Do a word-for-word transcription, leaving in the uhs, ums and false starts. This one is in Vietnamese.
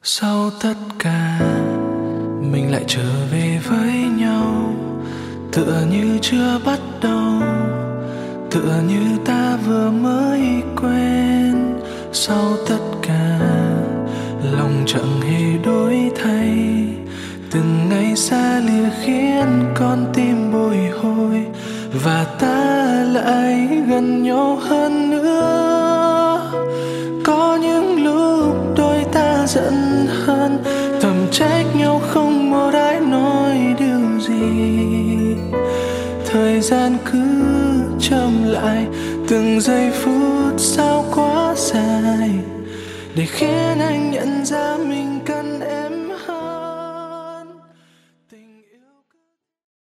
Sau tất cả mình lại trở về với nhau, tựa như chưa bắt đầu, tựa như ta vừa mới quen. Sau tất cả lòng chẳng hề đổi thay, từng ngày xa lìa khiến con tim bồi hồi, và ta lại gần nhau hơn nữa. Có những lúc đôi ta giận hơn, thầm trách nhau không một ai nói điều gì. Thời gian cứ chậm lại, từng giây phút sao quá dài, để khiến anh nhận ra mình cần em.